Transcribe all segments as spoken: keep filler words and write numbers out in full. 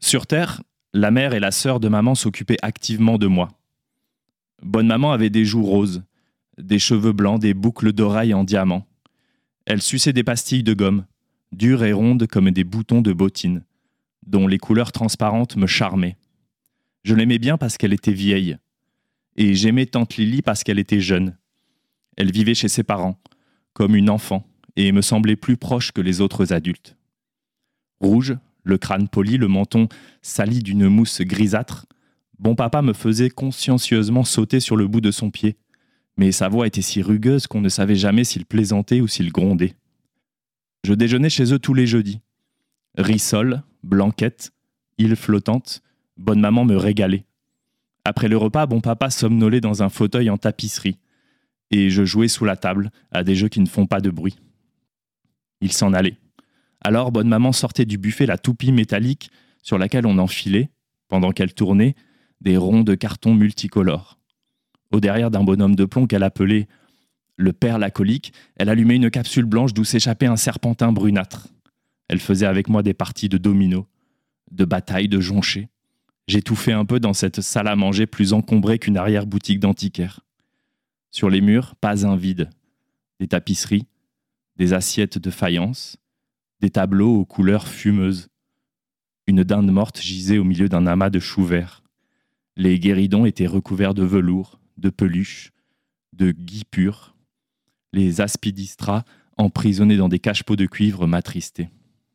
Sur Terre, la mère et la sœur de maman s'occupaient activement de moi. Bonne maman avait des joues roses, des cheveux blancs, des boucles d'oreilles en diamant. Elle suçait des pastilles de gomme, dures et rondes comme des boutons de bottines, dont les couleurs transparentes me charmaient. Je l'aimais bien parce qu'elle était vieille. Et j'aimais tante Lily parce qu'elle était jeune. Elle vivait chez ses parents, comme une enfant, et me semblait plus proche que les autres adultes. Rouge, le crâne poli, le menton sali d'une mousse grisâtre, bon papa me faisait consciencieusement sauter sur le bout de son pied, mais sa voix était si rugueuse qu'on ne savait jamais s'il plaisantait ou s'il grondait. Je déjeunais chez eux tous les jeudis. Rissole, blanquette, île flottante, bonne maman me régalait. Après le repas, bon papa somnolait dans un fauteuil en tapisserie, et je jouais sous la table à des jeux qui ne font pas de bruit. Il s'en allait. Alors bonne maman sortait du buffet la toupie métallique sur laquelle on enfilait, pendant qu'elle tournait, des ronds de carton multicolores. Au derrière d'un bonhomme de plomb qu'elle appelait le père lacolique, elle allumait une capsule blanche d'où s'échappait un serpentin brunâtre. Elle faisait avec moi des parties de dominos, de batailles, de jonchées. J'étouffais un peu dans cette salle à manger plus encombrée qu'une arrière-boutique d'antiquaire. Sur les murs, pas un vide. Des tapisseries, des assiettes de faïence, des tableaux aux couleurs fumeuses. Une dinde morte gisait au milieu d'un amas de choux verts. Les guéridons étaient recouverts de velours, de peluches, de gui pur. Les aspidistras, emprisonnés dans des cache-pots de cuivre, m'attristaient.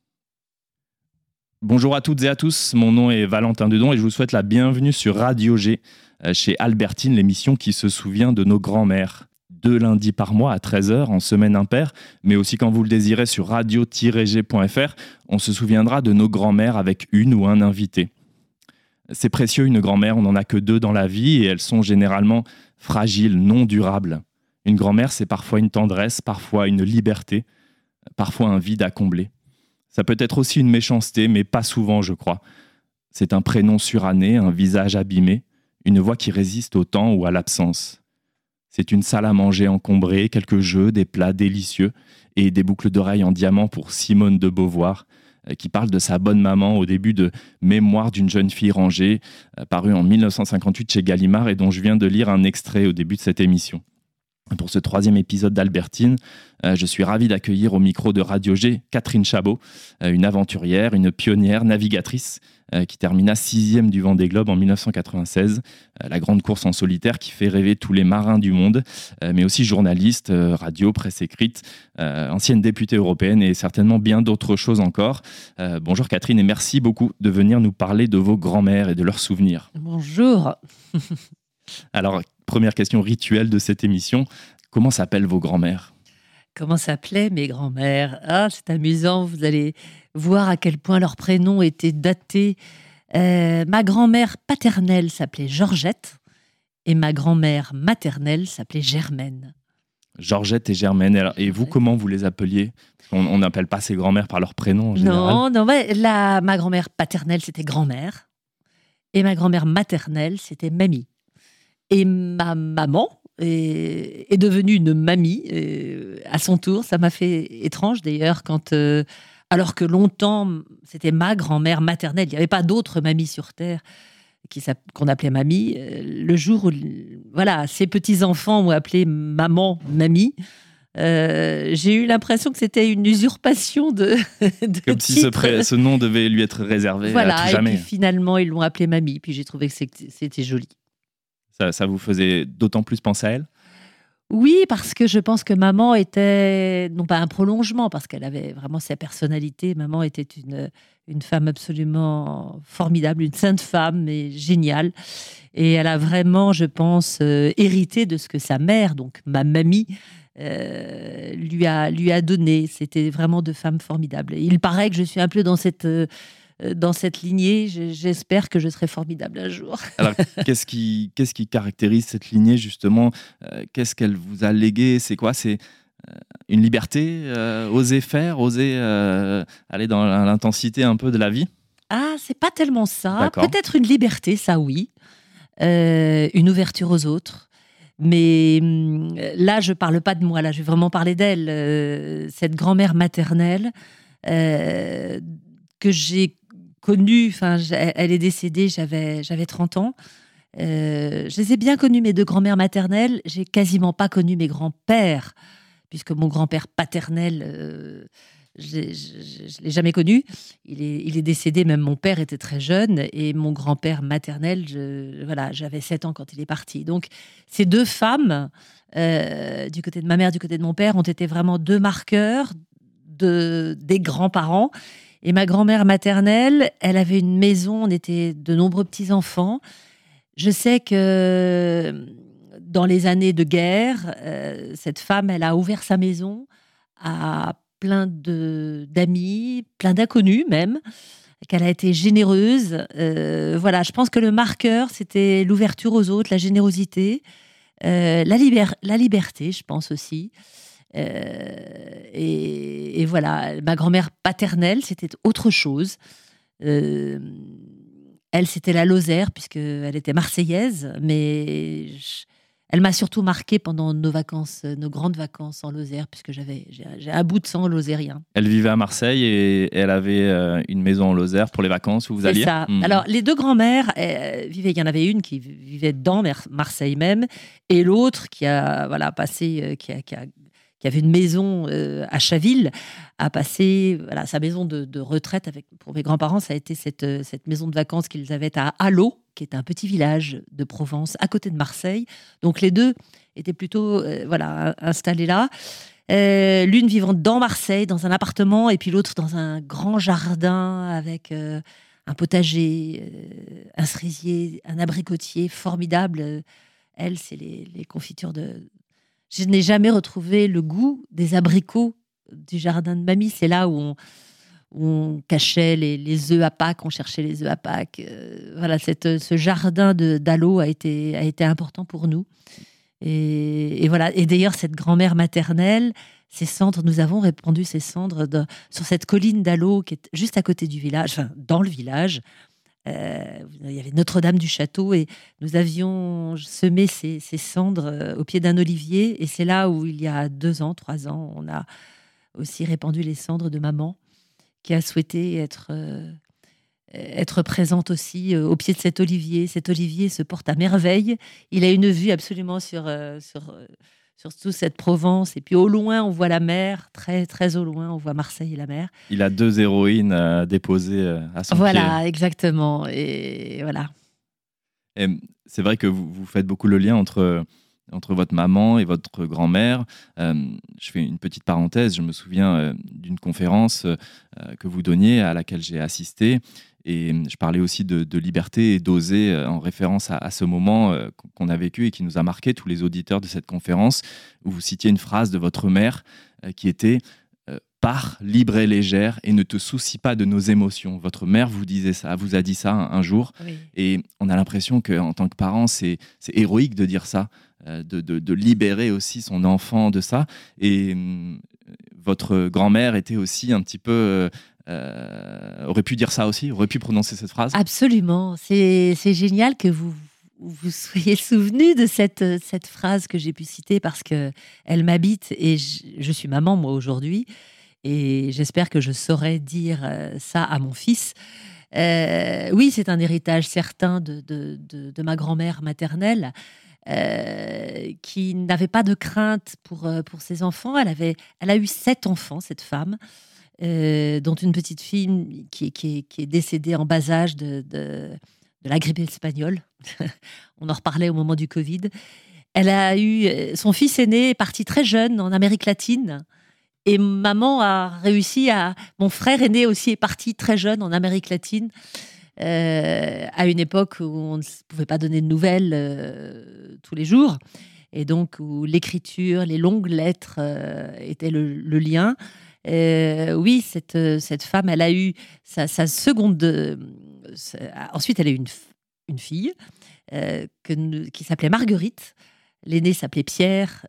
Bonjour à toutes et à tous, mon nom est Valentin Dedon et je vous souhaite la bienvenue sur Radio G, chez Albertine, l'émission qui se souvient de nos grands-mères. Deux lundis par mois à treize heures en semaine impaire, mais aussi quand vous le désirez sur radio tiret g point f r, on se souviendra de nos grands-mères avec une ou un invité. C'est précieux une grand-mère, on n'en a que deux dans la vie et elles sont généralement fragiles, non durables. Une grand-mère, c'est parfois une tendresse, parfois une liberté, parfois un vide à combler. Ça peut être aussi une méchanceté, mais pas souvent, je crois. C'est un prénom suranné, un visage abîmé, une voix qui résiste au temps ou à l'absence. C'est une salle à manger encombrée, quelques jeux, des plats délicieux et des boucles d'oreilles en diamant pour Simone de Beauvoir, qui parle de sa bonne maman au début de Mémoire d'une jeune fille rangée, paru en dix-neuf cent cinquante-huit chez Gallimard et dont je viens de lire un extrait au début de cette émission. Pour ce troisième épisode d'Albertine, euh, je suis ravi d'accueillir au micro de Radio G Catherine Chabot, euh, une aventurière, une pionnière, navigatrice, euh, qui termina sixième du Vendée Globe en dix-neuf cent quatre-vingt-seize, euh, la grande course en solitaire qui fait rêver tous les marins du monde, euh, mais aussi journaliste, euh, radio, presse écrite, euh, ancienne députée européenne et certainement bien d'autres choses encore. Euh, bonjour Catherine et merci beaucoup de venir nous parler de vos grands-mères et de leurs souvenirs. Bonjour. Alors, première question rituelle de cette émission, comment s'appellent vos grands-mères ? Comment s'appelaient mes grands-mères ? Ah, c'est amusant, vous allez voir à quel point leurs prénoms étaient datés. Euh, ma grand-mère paternelle s'appelait Georgette et ma grand-mère maternelle s'appelait Germaine. Georgette et Germaine. Alors, et vous, comment vous les appeliez ? On n'appelle pas ses grands-mères par leur prénom en général. Non, non ouais, la, ma grand-mère paternelle, c'était grand-mère. Et ma grand-mère maternelle, c'était mamie. Et ma maman est, est devenue une mamie euh, à son tour. Ça m'a fait étrange d'ailleurs, quand, euh, alors que longtemps, c'était ma grand-mère maternelle. Il n'y avait pas d'autre mamie sur Terre qui, qu'on appelait mamie. Le jour où voilà, ses petits-enfants m'ont appelé maman, mamie, euh, j'ai eu l'impression que c'était une usurpation de, de Comme si ce, pré- ce nom devait lui être réservé voilà, à tout jamais. Et puis finalement, ils l'ont appelée mamie. Puis j'ai trouvé que c'était, c'était joli. Ça, ça vous faisait d'autant plus penser à elle ? Oui, parce que je pense que maman était, non pas un prolongement, parce qu'elle avait vraiment sa personnalité. Maman était une, une femme absolument formidable, une sainte femme, mais géniale. Et elle a vraiment, je pense, euh, hérité de ce que sa mère, donc ma mamie, euh, lui, a, lui a donné. C'était vraiment de femmes formidables. Et il paraît que je suis un peu dans cette... Euh, dans cette lignée, j'espère que je serai formidable un jour. Alors, qu'est-ce qui, qu'est-ce qui caractérise cette lignée, justement ? euh, Qu'est-ce qu'elle vous a légué ? C'est quoi ? C'est euh, une liberté, euh, oser faire, oser euh, aller dans l'intensité un peu de la vie ? Ah, c'est pas tellement ça. D'accord. Peut-être une liberté, ça oui. Euh, une ouverture aux autres. Mais là, je parle pas de moi, là, je vais vraiment parler d'elle. Euh, cette grand-mère maternelle euh, que j'ai connues, enfin, elle est décédée, j'avais, j'avais trente ans. Euh, je les ai bien connues, mes deux grand-mères maternelles. J'ai quasiment pas connu mes grands-pères, puisque mon grand-père paternel, euh, je ne l'ai jamais connu. Il est, il est décédé, même mon père était très jeune, et mon grand-père maternel, je, voilà, j'avais sept ans quand il est parti. Donc, ces deux femmes, euh, du côté de ma mère, du côté de mon père, ont été vraiment deux marqueurs de, des grands-parents. Et ma grand-mère maternelle, elle avait une maison, on était de nombreux petits-enfants. Je sais que dans les années de guerre, euh, cette femme, elle a ouvert sa maison à plein de, d'amis, plein d'inconnus même, qu'elle a été généreuse. Euh, voilà, je pense que le marqueur, c'était l'ouverture aux autres, la générosité, euh, la, liber- la liberté, je pense aussi. Euh, et, et voilà, ma grand-mère paternelle, c'était autre chose. Euh, Elle, c'était la Lozère, puisqu'elle était marseillaise, mais je- elle m'a surtout marquée pendant nos vacances, nos grandes vacances en Lozère, puisque j'avais, j'ai, j'ai un bout de sang lozérien. Elle vivait à Marseille et elle avait euh, une maison en Lozère pour les vacances où vous C'est alliez. ça. Mmh. Alors, les deux grands-mères euh, vivaient, il y en avait une qui vivait dans Mer- Marseille même, et l'autre qui a voilà, passé, euh, qui, a, qui, a, qui avait une maison euh, à Chaville, a passé voilà, sa maison de, de retraite avec, pour mes grands-parents, ça a été cette, euh, cette maison de vacances qu'ils avaient à Allot, qui est un petit village de Provence, à côté de Marseille. Donc, les deux étaient plutôt euh, voilà, installés là. Euh, l'une vivant dans Marseille, dans un appartement, et puis l'autre dans un grand jardin avec euh, un potager, euh, un cerisier, un abricotier formidable. Euh, Elle, c'est les, les confitures de... Je n'ai jamais retrouvé le goût des abricots du jardin de mamie. C'est là où on, où on cachait les, les œufs à Pâques, on cherchait les œufs à Pâques. Euh, voilà, cette, ce jardin de, d'Allot a été, a été important pour nous. Et, et voilà. Et d'ailleurs, cette grand-mère maternelle, ses cendres, nous avons répandu ses cendres de- sur cette colline d'Allot qui est juste à côté du village, enfin dans le village. Euh, il y avait Notre-Dame du Château et nous avions semé ces, ces cendres euh, au pied d'un olivier. Et c'est là où, il y a deux ans, trois ans, on a aussi répandu les cendres de maman qui a souhaité être, euh, être présente aussi euh, au pied de cet olivier. Cet olivier se porte à merveille. Il a une vue absolument sur, euh, sur, euh, sur toute cette Provence. Et puis au loin, on voit la mer. Très, très au loin, on voit Marseille et la mer. Il a deux héroïnes euh, déposées euh, à son Voilà, pied. exactement. Et voilà. Et c'est vrai que vous, vous faites beaucoup le lien entre, entre votre maman et votre grand-mère. Euh, je fais une petite parenthèse. Je me souviens euh, d'une conférence euh, que vous donniez à laquelle j'ai assisté. Et je parlais aussi de, de liberté et d'oser euh, en référence à, à ce moment euh, qu'on a vécu et qui nous a marqué, tous les auditeurs de cette conférence, où vous citiez une phrase de votre mère euh, qui était euh, « Pars libre et légère et ne te soucie pas de nos émotions ». Votre mère vous disait ça, vous a dit ça un, un jour. Oui. Et on a l'impression qu'en tant que parent, c'est, c'est héroïque de dire ça, euh, de, de, de libérer aussi son enfant de ça. Et euh, votre grand-mère était aussi un petit peu... Euh, Euh, aurait pu dire ça aussi, aurait pu prononcer cette phrase. Absolument. C'est, c'est génial que vous vous soyez souvenu de cette, cette phrase que j'ai pu citer parce qu'elle m'habite et je, je suis maman moi aujourd'hui et j'espère que je saurai dire ça à mon fils. Euh, oui, c'est un héritage certain de, de, de, de ma grand-mère maternelle euh, qui n'avait pas de crainte pour, pour ses enfants. Elle, avait, elle a eu sept enfants, cette femme. Euh, dont une petite fille qui, qui, qui est décédée en bas âge de, de, de la grippe espagnole. On en reparlait au moment du Covid. Elle a eu son fils aîné est parti très jeune en Amérique latine et maman a réussi à. Mon frère aîné aussi est parti très jeune en Amérique latine euh, à une époque où on ne pouvait pas donner de nouvelles euh, tous les jours et donc où l'écriture, les longues lettres euh, étaient le, le lien. Euh, oui, cette, cette femme, elle a eu sa, sa seconde. Euh, ensuite, elle a eu une, une fille euh, que, qui s'appelait Marguerite. L'aîné s'appelait Pierre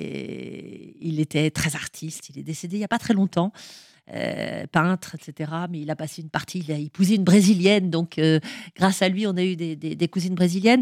et il était très artiste. Il est décédé il n'y a pas très longtemps, euh, peintre, et cetera. Mais il a passé une partie, il a épousé une brésilienne. Donc, euh, grâce à lui, on a eu des, des, des cousines brésiliennes.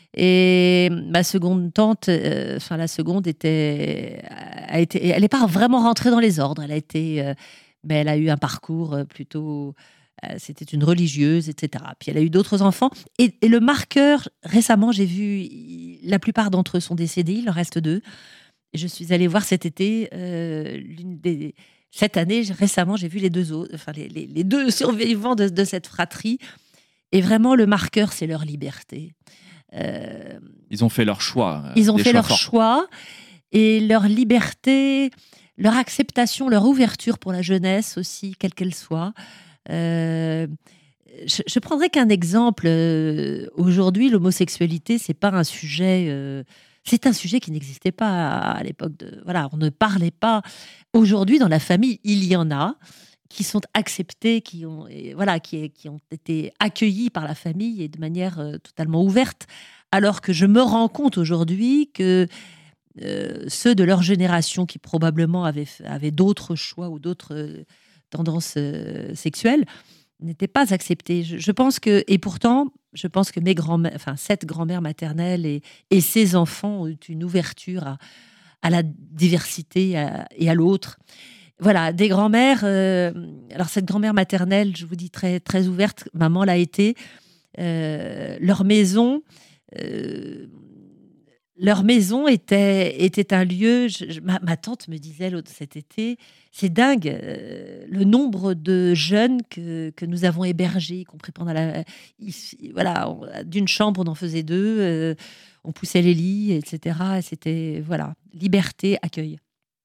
Et ma seconde tante, euh, enfin la seconde était, a été, elle n'est pas vraiment rentrée dans les ordres. Elle a été, euh, mais elle a eu un parcours plutôt Euh, c'était une religieuse, et cetera. Puis elle a eu d'autres enfants. Et, et le marqueur, récemment, j'ai vu, la plupart d'entre eux sont décédés, il en reste deux. Et je suis allée voir cet été, euh, l'une des, cette année, récemment, j'ai vu les deux, autres, enfin, les, les, les deux survivants de, de cette fratrie. Et vraiment, le marqueur, c'est leur liberté. Euh, Ils ont fait leur choix. euh, ils ont des fait choix leur forts. choix et leur liberté, leur acceptation, leur ouverture pour la jeunesse aussi, quelle qu'elle soit. Euh, je, je prendrai qu'un exemple. Euh, aujourd'hui, l'homosexualité, c'est pas un sujet. Euh, c'est un sujet qui n'existait pas à, à l'époque. De, voilà, on ne parlait pas. Aujourd'hui, dans la famille, il y en a qui sont acceptés, qui ont, et voilà, qui, qui ont été accueillis par la famille et de manière euh, totalement ouverte. Alors que je me rends compte aujourd'hui que euh, ceux de leur génération qui probablement avaient, avaient d'autres choix ou d'autres euh, tendances euh, sexuelles n'étaient pas acceptés. Je, je pense que, et pourtant, je pense que mes grands-mères, enfin cette grand-mère maternelle et, et ses enfants ont eu une ouverture à, à la diversité à- et à l'autre. Voilà, des grands-mères. Euh, alors cette grand-mère maternelle, je vous dis très très ouverte, maman l'a été. Euh, leur maison. euh, Leur maison était, était un lieu. je- je- ma, ma tante me disait l'autre cet été, c'est dingue euh, le nombre de jeunes que, que nous avons hébergés, y compris pendant la. ici, voilà, on- d'une chambre, on en faisait deux, euh, on poussait les lits, et cetera. C'était voilà, liberté, accueil.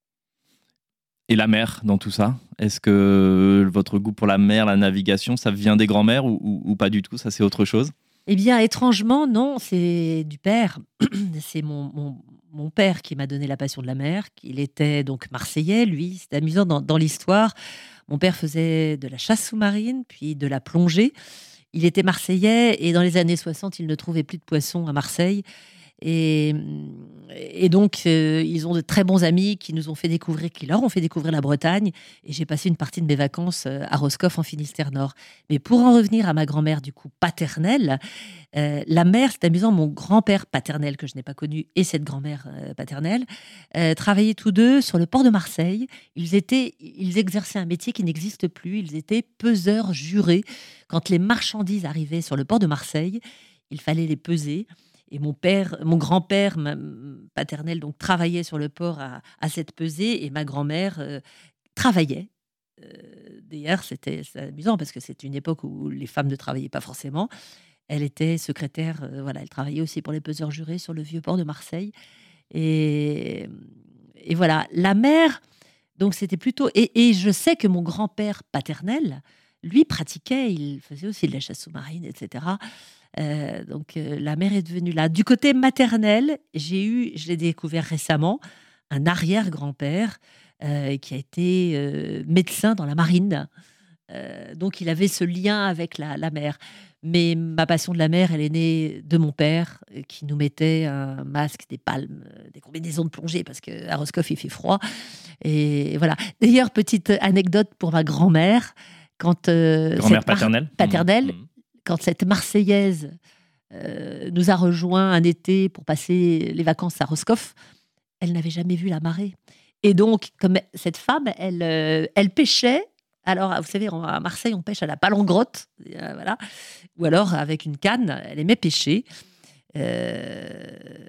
Et la mer dans tout ça? Est-ce que votre goût pour la mer, la navigation, ça vient des grands-mères ou, ou- ou pas du tout? Ça, c'est autre chose? Eh bien, étrangement, non, c'est du père. C'est mon, mon, mon père qui m'a donné la passion de la mer. Il était donc marseillais, lui. C'est amusant dans, dans l'histoire. Mon père faisait de la chasse sous-marine, puis de la plongée. Il était marseillais et dans les années soixante, il ne trouvait plus de poissons à Marseille. Et, et donc, euh, ils ont de très bons amis qui nous ont fait découvrir, qui leur ont fait découvrir la Bretagne. Et j'ai passé une partie de mes vacances euh, à Roscoff, en Finistère Nord. Mais pour en revenir à ma grand-mère, du coup, paternelle, euh, la mère, c'est amusant, mon grand-père paternel, que je n'ai pas connu, et cette grand-mère euh, paternelle, euh, travaillaient tous deux sur le port de Marseille. Ils, étaient, ils exerçaient un métier qui n'existe plus. Ils étaient peseurs jurés. Quand les marchandises arrivaient sur le port de Marseille, il fallait les peser. Et mon père, mon grand-père ma- paternel, donc travaillait sur le port à, à cette pesée, et ma grand-mère euh, travaillait. Euh, D'ailleurs, c'était c'est amusant parce que c'est une époque où les femmes ne travaillaient pas forcément. Elle était secrétaire, euh, voilà, elle travaillait aussi pour les peseurs jurés sur le vieux port de Marseille. Et, et voilà, la mère, donc c'était plutôt. Et, et je sais que mon grand-père paternel, lui, pratiquait, il faisait aussi de la chasse sous-marine, et cetera. Euh, donc euh, la mère est devenue là. Du côté maternel, j'ai eu, je l'ai découvert récemment, un arrière-grand-père euh, qui a été euh, médecin dans la marine. Euh, donc il avait ce lien avec la, la mer. Mais ma passion de la mer, elle est née de mon père euh, qui nous mettait un masque, des palmes, euh, des combinaisons de plongée parce qu'à Roscoff il fait froid. Et voilà. D'ailleurs, petite anecdote pour ma grand-mère, quand euh, Grand-mère cette mar- paternelle? paternelle, Mhm. quand cette Marseillaise euh, nous a rejoints un été pour passer les vacances à Roscoff, elle n'avait jamais vu la marée. Et donc, comme cette femme, elle, euh, elle pêchait. Alors, vous savez, à Marseille, on pêche à la palangrotte, euh, voilà. Ou alors avec une canne. Elle aimait pêcher. Euh,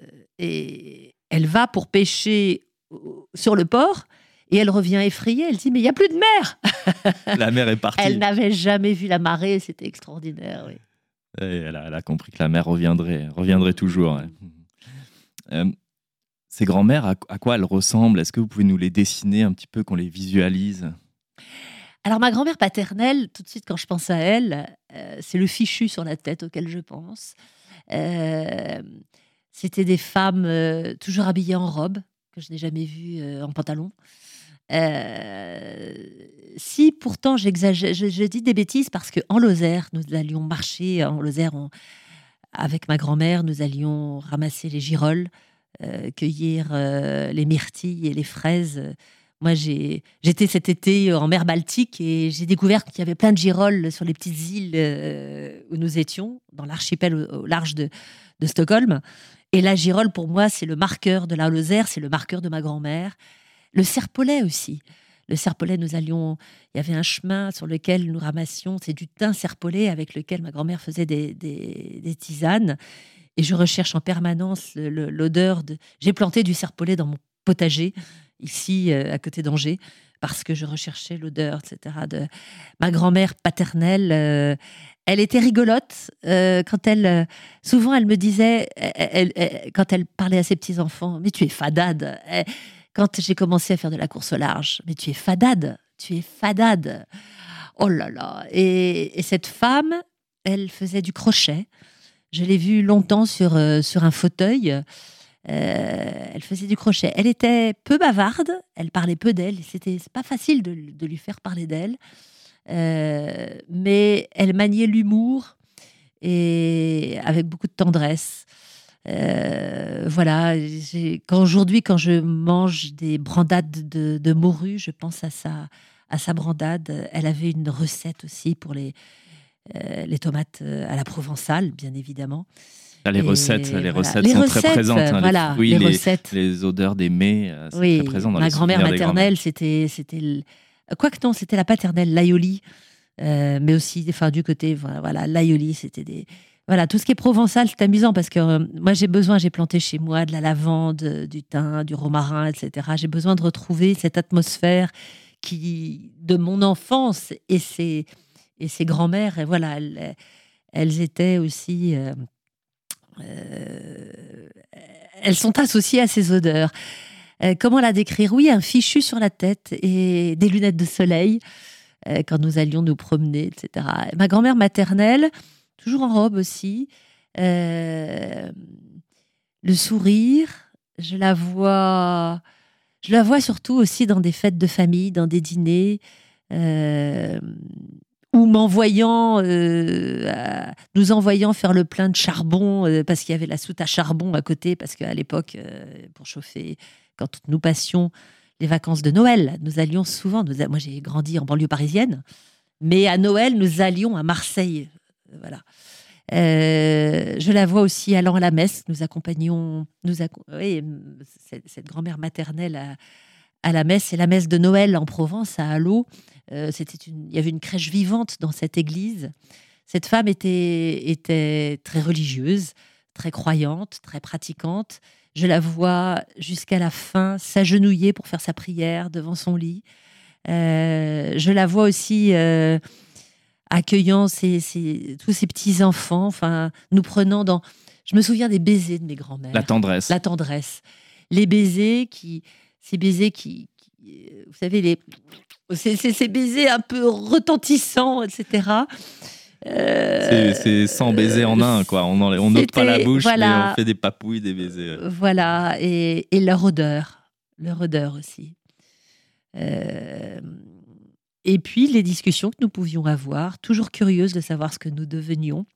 et elle va pour pêcher au- sur le port. Et elle revient effrayée. Elle dit, mais il n'y a plus de mer. La mer est partie. Elle n'avait jamais vu la marée. C'était extraordinaire. Oui. Et elle, a, elle a compris que la mer reviendrait, reviendrait toujours. Ouais. Euh, ces grands-mères, à, à quoi elles ressemblent? Est-ce que vous pouvez nous les dessiner un petit peu, qu'on les visualise? Alors, ma grand-mère paternelle, tout de suite, quand je pense à elle, euh, c'est le fichu sur la tête auquel je pense. Euh, C'était des femmes euh, toujours habillées en robe, que je n'ai jamais vues euh, en pantalon. Euh, si pourtant j'exagère, je, je dis des bêtises parce qu'en Lozère, nous allions marcher en Lozère on- avec ma grand-mère, nous allions ramasser les girolles, euh, cueillir euh, les myrtilles et les fraises. Moi, j'ai, j'étais cet été en mer Baltique et j'ai découvert qu'il y avait plein de girolles sur les petites îles euh, où nous étions, dans l'archipel au, au large de, de Stockholm. Et la girole, pour moi, c'est le marqueur de la Lozère, c'est le marqueur de ma grand-mère. Le serpolet aussi. le serpolet, nous allions... Il y avait un chemin sur lequel nous ramassions, c'est du thym serpollet avec lequel ma grand-mère faisait des, des, des tisanes. Et je recherche en permanence le- le- l'odeur de... J'ai planté du serpolet dans mon potager, ici, euh, à côté d'Angers, parce que je recherchais l'odeur, et cetera, de ma grand-mère paternelle. euh, Elle était rigolote euh, quand elle... euh, souvent, elle me disait, elle- elle- elle- quand elle parlait à ses petits-enfants, « Mais tu es fadade !» Eh, Quand j'ai commencé à faire de la course au large, « Mais tu es fadade ! Tu es fadade !» Oh là là. Et, et cette femme, elle faisait du crochet. Je l'ai vue longtemps sur, euh, sur un fauteuil. Euh, elle faisait du crochet. Elle était peu bavarde, elle parlait peu d'elle. C'était c'est pas facile de, de lui faire parler d'elle. Euh, mais elle maniait l'humour et avec beaucoup de tendresse. Euh, voilà, j'ai- quand aujourd'hui, quand je mange des brandades de, de morue, je pense à sa, à sa brandade. Elle avait une recette aussi pour les, euh, les tomates euh, à la provençale, bien évidemment. Ah, les Et recettes, les voilà. recettes Les sont recettes, très présentes. hein, voilà, les fruits, les les, recettes. les odeurs des mets, euh, c'est Oui, très présent dans ma les grand-mère souvenirs des grands-mères. maternelle, c'était, c'était, le- quoique non, c'était la paternelle, l'aïoli, euh, mais aussi, enfin, du côté, voilà, voilà, l'aïoli, c'était des, voilà, tout ce qui est provençal, c'est amusant parce que euh, moi, j'ai besoin, j'ai planté chez moi de la lavande, euh, du thym, du romarin, et cetera. J'ai besoin de retrouver cette atmosphère qui, de mon enfance et ses, et ses grands-mères, et voilà, elles, elles étaient aussi, euh, euh, elles sont associées à ces odeurs. Euh, comment la décrire? Oui, un fichu sur la tête et des lunettes de soleil euh, quand nous allions nous promener, et cetera. Ma grand-mère maternelle, toujours en robe aussi, euh, le sourire, je la vois, je la vois surtout aussi dans des fêtes de famille, dans des dîners, euh, ou m'envoyant, euh, à- nous envoyant faire le plein de charbon euh, parce qu'il y avait la soute à charbon à côté, parce qu'à l'époque, euh, pour chauffer, quand nous passions les vacances de Noël, nous allions souvent, nous a- moi j'ai grandi en banlieue parisienne, mais à Noël, nous allions à Marseille. Euh, Voilà. Euh, je la vois aussi allant à la messe. Nous accompagnions, nous acco- oui, cette, cette grand-mère maternelle à, à la messe. C'est la messe de Noël en Provence, à Allot. Euh, c'était une, il y avait une crèche vivante dans cette église. Cette femme était, était très religieuse, très croyante, très pratiquante. Je la vois jusqu'à la fin s'agenouiller pour faire sa prière devant son lit. Euh, je la vois aussi euh, accueillant ses- ses- tous ces petits-enfants, enfin, nous prenant dans... Je me souviens des baisers de mes grands-mères. La tendresse. La tendresse. Les baisers qui... Ces baisers qui... qui, euh, vous savez, les... Ces, ces- ces baisers un peu retentissants, et cetera. Euh, C'est c'est cent baisers en un, quoi. On n'ôte on n'ôte pas la c'était- bouche, voilà. mais on fait des papouilles, des baisers. Euh, Voilà, et, et leur odeur, leur odeur aussi. Euh, et puis les discussions que nous pouvions avoir, toujours curieuses de savoir ce que nous devenions.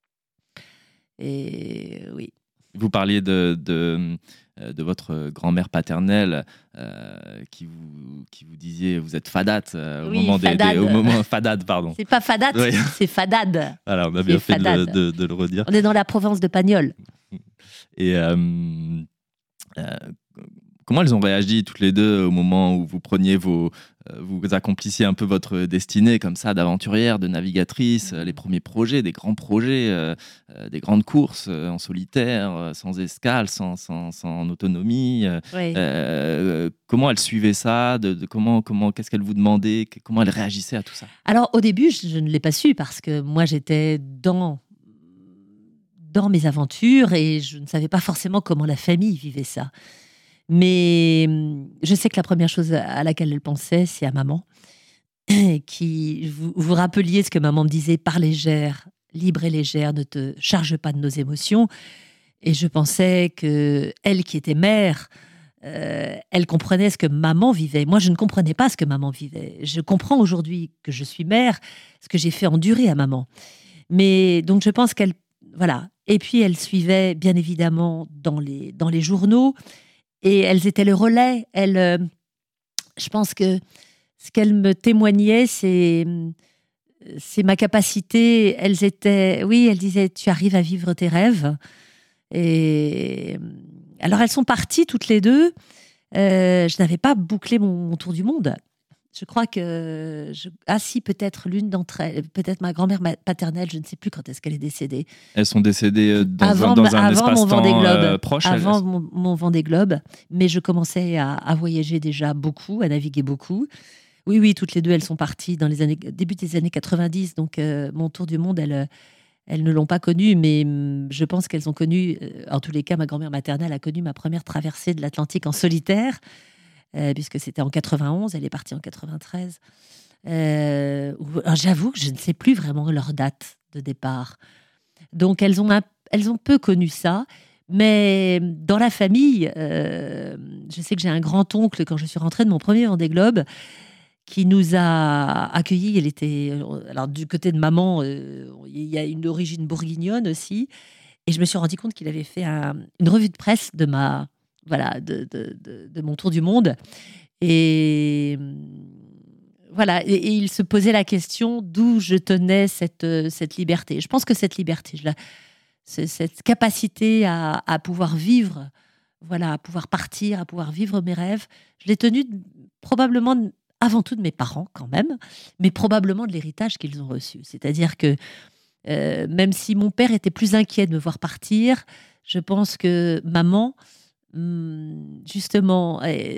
Et oui. Vous parliez de, de, euh, de votre grand-mère paternelle euh, qui, vous, qui vous disait vous êtes fadate euh, au, Oui, moment des, des- fadade. au moment fadade, pardon. C'est pas fadate, Oui. c'est fadade. Voilà, on a bien C'est fait de le, fadade. de- de le redire. On est dans la province de Pagnol. Et euh, euh, comment elles ont réagi toutes les deux au moment où vous preniez vos, euh, vous accomplissiez un peu votre destinée comme ça d'aventurière, de navigatrice, euh, les premiers projets, des grands projets, euh, euh, des grandes courses euh, en solitaire, euh, sans escale, sans, sans, sans autonomie. euh, Oui. euh, comment elles suivaient ça, de, de comment, comment, qu'est-ce qu'elles vous demandaient, que- comment elles réagissaient à tout ça? Alors au début, je, je ne l'ai pas su parce que moi j'étais dans dans mes aventures et je ne savais pas forcément comment la famille vivait ça. Mais hum, je sais que la première chose à laquelle elle pensait, c'est à maman, qui vous vous rappeliez ce que maman me disait, pars légère, libre et légère, ne te charge pas de nos émotions. Et je pensais que elle qui était mère, euh, elle comprenait ce que maman vivait. Moi, je ne comprenais pas ce que maman vivait. Je comprends aujourd'hui que je suis mère, ce que j'ai fait endurer à maman. Mais donc, je pense qu'elle, voilà. Et puis, elle suivait bien évidemment dans les dans les journaux et elles étaient le relais. Elle, euh, je pense que ce qu'elle me témoignait, c'est c'est ma capacité. Elles étaient, oui, elle disait, tu arrives à vivre tes rêves. Et alors, elles sont parties toutes les deux. Euh, je n'avais pas bouclé mon, mon tour du monde. Je crois que... Je... Ah si, peut-être l'une d'entre elles, peut-être ma grand-mère paternelle, je ne sais plus quand est-ce qu'elle est décédée. Elles sont décédées dans avant, un, dans un avant mon Vendée espace-temps Globe, euh, proche. Avant elles... mon, mon Vendée Globe, mais je commençais à, à voyager déjà beaucoup, à naviguer beaucoup. Oui, oui, toutes les deux, elles sont parties dans les années, début des années quatre-vingt-dix, donc euh, mon tour du monde, elles, elles ne l'ont pas connu, mais hum, je pense qu'elles ont connu, euh, en tous les cas, ma grand-mère maternelle a connu ma première traversée de l'Atlantique en solitaire, euh, puisque c'était en quatre-vingt-onze, elle est partie en quatre-vingt-treize. Euh, alors, j'avoue que je ne sais plus vraiment leur date de départ. Donc, elles ont, un, elles ont peu connu ça. Mais dans la famille, euh, je sais que j'ai un grand-oncle, quand je suis rentrée de mon premier Vendée Globe, qui nous a accueillis. Elle était, alors du côté de maman, euh, il y a une origine bourguignonne aussi. Et je me suis rendu compte qu'il avait fait un, une revue de presse de, ma, voilà, de, de, de, de mon tour du monde. Et... Voilà, et, et il se posait la question d'où je tenais cette, cette liberté. Je pense que cette liberté, je la, cette capacité à, à pouvoir vivre, voilà, à pouvoir partir, à pouvoir vivre mes rêves, je l'ai tenue probablement avant tout de mes parents quand même, mais probablement de l'héritage qu'ils ont reçu. C'est-à-dire que euh, même si mon père était plus inquiet de me voir partir, je pense que maman justement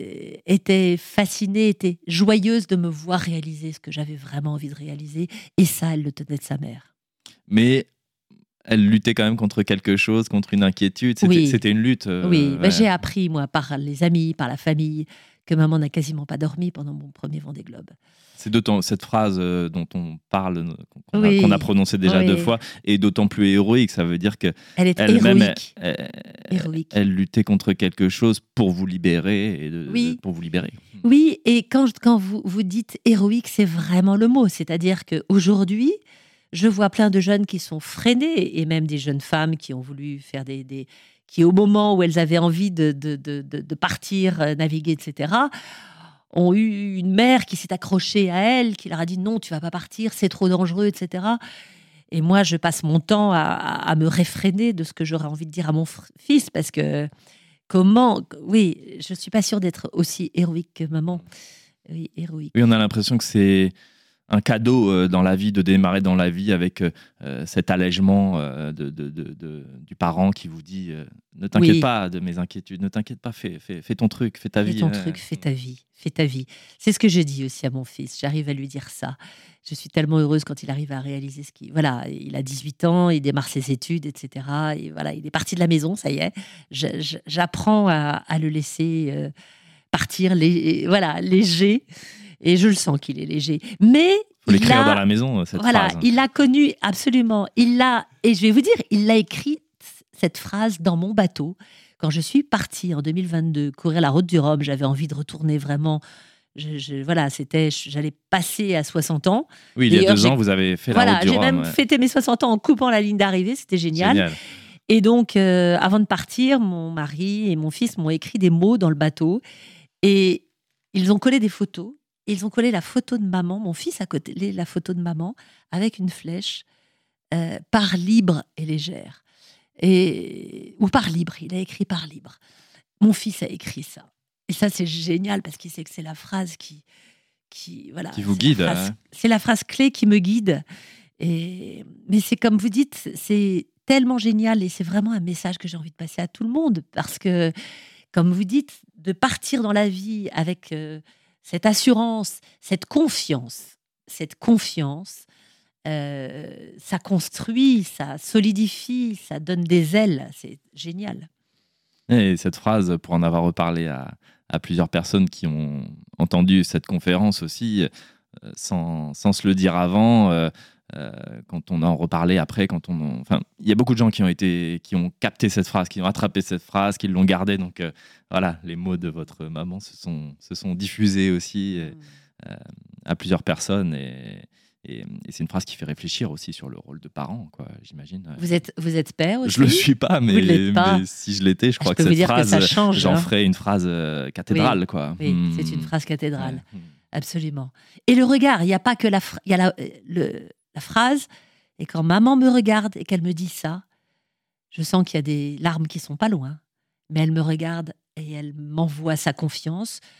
était fascinée, était joyeuse de me voir réaliser ce que j'avais vraiment envie de réaliser, et ça, elle le tenait de sa mère. Mais elle luttait quand même contre quelque chose, contre une inquiétude, c'était, oui. c'était une lutte. Euh, oui, ouais. ben, j'ai appris, moi, par les amis, par la famille, que maman n'a quasiment pas dormi pendant mon premier Vendée Globe. C'est d'autant, cette phrase euh, dont on parle, qu'on, oui. a, qu'on a prononcée déjà oui. deux fois, est d'autant plus héroïque. Ça veut dire qu'elle est elle-même, héroïque. Elle, héroïque. elle luttait contre quelque chose pour vous libérer. Et de, oui. de, pour vous libérer. Oui, et quand, quand vous, vous dites héroïque, c'est vraiment le mot. C'est-à-dire qu'aujourd'hui, je vois plein de jeunes qui sont freinés, et même des jeunes femmes qui ont voulu faire des... des qui, au moment où elles avaient envie de, de, de, de, de partir, naviguer, et cetera, ont eu une mère qui s'est accrochée à elles, qui leur a dit non, tu vas pas partir, c'est trop dangereux, et cetera. Et moi, je passe mon temps à, à me réfréner de ce que j'aurais envie de dire à mon fils, parce que comment... Oui, je suis pas sûre d'être aussi héroïque que maman. Oui, héroïque. Oui, on a l'impression que c'est un cadeau euh, dans la vie, de démarrer dans la vie avec euh, cet allègement euh, de, de, de, de, du parent qui vous dit euh, ne t'inquiète oui. pas de mes inquiétudes, ne t'inquiète pas, fais, fais, fais ton truc, fais ta fais vie. Fais ton ouais. truc, fais ta vie, fais ta vie. C'est ce que je dis aussi à mon fils, j'arrive à lui dire ça. Je suis tellement heureuse quand il arrive à réaliser ce qu'il... Voilà, il a dix-huit ans, il démarre ses études, et cetera. Et voilà, il est parti de la maison, ça y est. Je, je, j'apprends à, à le laisser euh, partir, lé... voilà, léger. Et je le sens qu'il est léger. Mais faut l'écrire a, dans la maison, cette voilà, phrase. Il a connu, absolument. Il l'a, et je vais vous dire, il l'a écrit, cette phrase, dans mon bateau. Quand je suis partie en deux mille vingt-deux, courir la route du Rhum, j'avais envie de retourner vraiment. Je, je, voilà, c'était, j'allais passer à soixante ans. Oui, il y a deux ans, vous avez fait la voilà, route du Rhum. Voilà, j'ai même ouais. fêté mes soixante ans en coupant la ligne d'arrivée, c'était génial. génial. Et donc, euh, avant de partir, mon mari et mon fils m'ont écrit des mots dans le bateau. Et ils ont collé des photos. Ils ont collé la photo de maman, mon fils a collé la photo de maman avec une flèche, euh, par libre et légère. Et, ou par libre, il a écrit par libre. Mon fils a écrit ça. Et ça, c'est génial parce qu'il sait que c'est la phrase qui, qui, voilà, qui vous guide. La phrase, hein. C'est la phrase clé qui me guide. Et, mais c'est comme vous dites, c'est tellement génial et c'est vraiment un message que j'ai envie de passer à tout le monde. Parce que, comme vous dites, de partir dans la vie avec... Euh, cette assurance, cette confiance, cette confiance, euh, ça construit, ça solidifie, ça donne des ailes. C'est génial. Et cette phrase, pour en avoir reparlé à, à plusieurs personnes qui ont entendu cette conférence aussi, euh, sans, sans se le dire avant, euh, euh, quand on en reparlait après, quand on, en... enfin, il y a beaucoup de gens qui ont été, qui ont capté cette phrase, qui ont attrapé cette phrase, qui l'ont gardée. Donc euh, voilà, les mots de votre maman se sont, se sont diffusés aussi mmh. euh, à plusieurs personnes et, et, et c'est une phrase qui fait réfléchir aussi sur le rôle de parent, quoi, j'imagine. Vous êtes, vous êtes père aussi ? Je le suis pas, mais, pas. mais si je l'étais, je crois je que cette que phrase, ça change, j'en hein. ferais une phrase euh, cathédrale, oui. quoi. Oui, mmh. c'est une phrase cathédrale, ouais. absolument. Et le regard, il n'y a pas que la, il y a la, le, la phrase. Et quand maman me regarde et qu'elle me dit ça, je sens qu'il y a des larmes qui sont pas loin. Mais elle me regarde et elle m'envoie sa confiance.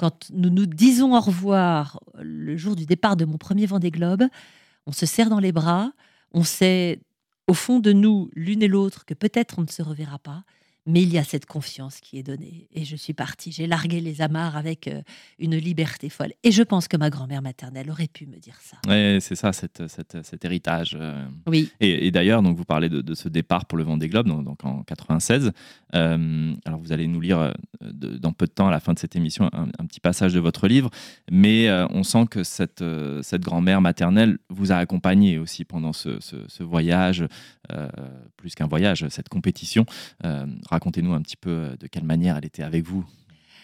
quand nous nous disons au revoir le jour du départ de mon premier Vendée Globe, on se serre dans les bras, on sait au fond de nous, l'une et l'autre, que peut-être on ne se reverra pas, mais il y a cette confiance qui est donnée. Et je suis partie, j'ai largué les amarres avec euh, une liberté folle. Et je pense que ma grand-mère maternelle aurait pu me dire ça. Oui, c'est ça, cette, cette, cet héritage. euh. Oui. Et, et d'ailleurs, donc, vous parlez de, de ce départ pour le Vendée Globe, donc, donc en quatre-vingt-seize. Euh, alors, vous allez nous lire euh, de- dans peu de temps, à la fin de cette émission, un, un petit passage de votre livre. Mais euh, on sent que cette, euh, cette grand-mère maternelle vous a accompagné aussi pendant ce, ce, ce voyage, euh, plus qu'un voyage, cette compétition. Euh, racontez-nous un petit peu de quelle manière elle était avec vous.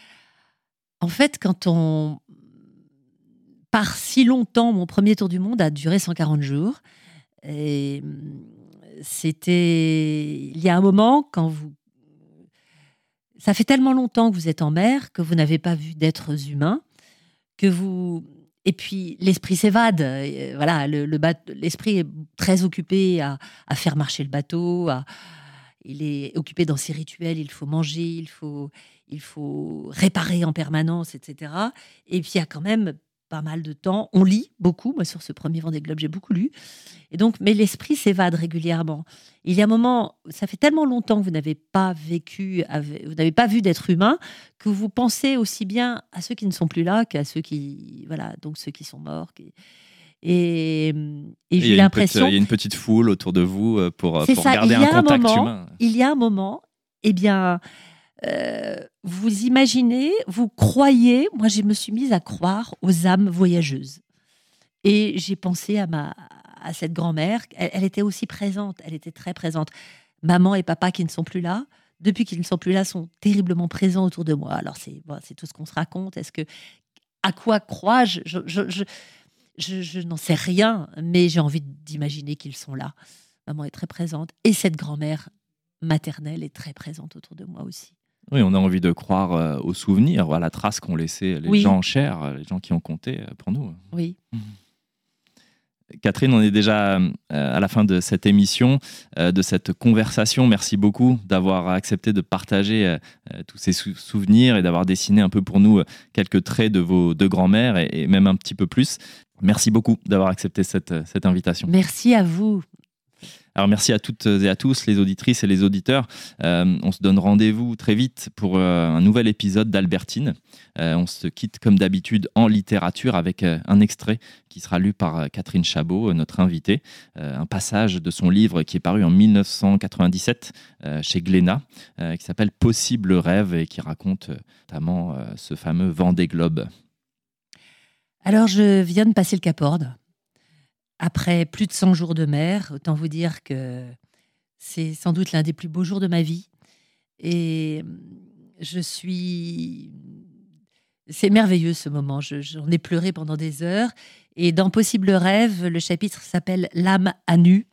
En fait, quand on part si longtemps, mon premier tour du monde a duré cent quarante jours. Et hum, c'était... Il y a un moment, quand vous... Ça fait tellement longtemps que vous êtes en mer, que vous n'avez pas vu d'êtres humains, que vous... Et puis, l'esprit s'évade. Euh, Voilà, le, le bateau- l'esprit est très occupé à, à faire marcher le bateau. à- Il est occupé dans ses rituels. Il faut manger, il faut, il faut réparer en permanence, et cetera. Et puis, il y a quand même pas mal de temps. On lit beaucoup. Moi, sur ce premier Vendée Globe, j'ai beaucoup lu. Et donc, mais l'esprit s'évade régulièrement. Il y a un moment, ça fait tellement longtemps que vous n'avez pas vécu, avec- vous n'avez pas vu d'être humain, que vous pensez aussi bien à ceux qui ne sont plus là qu'à ceux qui, voilà, donc ceux qui sont morts. qui- Et, et Il y j'ai a une petite- l'impression, il y a une petite foule autour de vous euh, pour, c'est pour ça. garder Il y un a un contact moment, humain. il y a un moment, eh bien, euh, vous imaginez, vous croyez. Moi, je me suis mise à croire aux âmes voyageuses. Et j'ai pensé à, ma, à cette grand-mère. Elle, elle était aussi présente. Elle était très présente. Maman et papa qui ne sont plus là, depuis qu'ils ne sont plus là, sont terriblement présents autour de moi. Alors, c'est bon, c'est tout ce qu'on se raconte. Est-ce que, à quoi crois-je je, je, je, je, je n'en sais rien, mais j'ai envie d'imaginer qu'ils sont là. Maman est très présente. Et cette grand-mère maternelle est très présente autour de moi aussi. Oui, on a envie de croire euh, aux souvenirs, à la trace qu'ont laissé les Oui. gens chers, euh, les gens qui ont compté euh, pour nous. Oui. Catherine, on est déjà euh, à la fin de cette émission, euh, de cette conversation. Merci beaucoup d'avoir accepté de partager euh, euh, tous ces sou- souvenirs et d'avoir dessiné un peu pour nous euh, quelques traits de vos deux grands-mères et, et même un petit peu plus. Merci beaucoup d'avoir accepté cette, euh, cette invitation. Merci à vous. Alors merci à toutes et à tous, les auditrices et les auditeurs. Euh, on se donne rendez-vous très vite pour euh, un nouvel épisode d'Albertine. Euh, on se quitte comme d'habitude en littérature avec euh, un extrait qui sera lu par euh, Catherine Chabot, euh, notre invitée. Euh, un passage de son livre qui est paru en mille neuf cent quatre-vingt-dix-sept euh, chez Glénat, euh, qui s'appelle Possible rêve et qui raconte euh, notamment euh, ce fameux Vendée Globe. Alors, je viens de passer le Cap Horn. Après plus de cent jours de mer, autant vous dire que c'est sans doute l'un des plus beaux jours de ma vie. Et je suis... C'est merveilleux ce moment. Je- j'en ai pleuré pendant des heures. Et dans Possible rêve, le chapitre s'appelle L'âme à nu.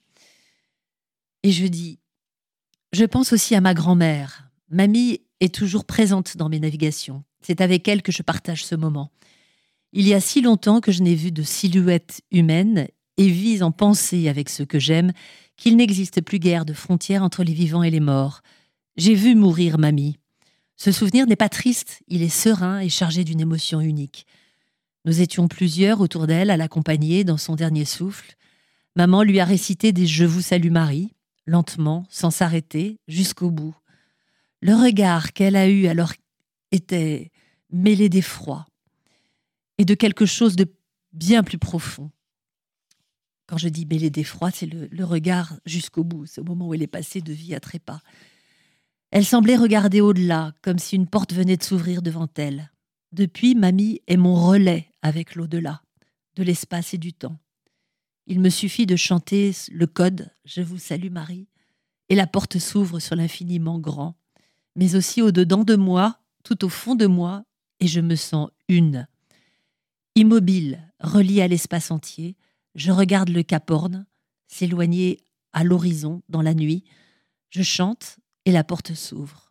Et je dis, je pense aussi à ma grand-mère. Mamie est toujours présente dans mes navigations. C'est avec elle que je partage ce moment. Il y a si longtemps que je n'ai vu de silhouette humaine et vis en pensée avec ceux que j'aime qu'il n'existe plus guère de frontière entre les vivants et les morts. J'ai vu mourir mamie. Ce souvenir n'est pas triste, il est serein et chargé d'une émotion unique. Nous étions plusieurs autour d'elle à l'accompagner dans son dernier souffle. Maman lui a récité des « Je vous salue Marie », lentement, sans s'arrêter, jusqu'au bout. Le regard qu'elle a eu alors était mêlé d'effroi et de quelque chose de bien plus profond. Quand je dis mêlé d'effroi, c'est le, le regard jusqu'au bout, c'est au moment où elle est passée de vie à trépas. Elle semblait regarder au-delà, comme si une porte venait de s'ouvrir devant elle. Depuis, mamie est mon relais avec l'au-delà, de l'espace et du temps. Il me suffit de chanter le code « Je vous salue Marie » et la porte s'ouvre sur l'infiniment grand, mais aussi au-dedans de moi, tout au fond de moi, et je me sens une. Immobile, reliée à l'espace entier, je regarde le Cap Horn s'éloigner à l'horizon dans la nuit. Je chante et la porte s'ouvre.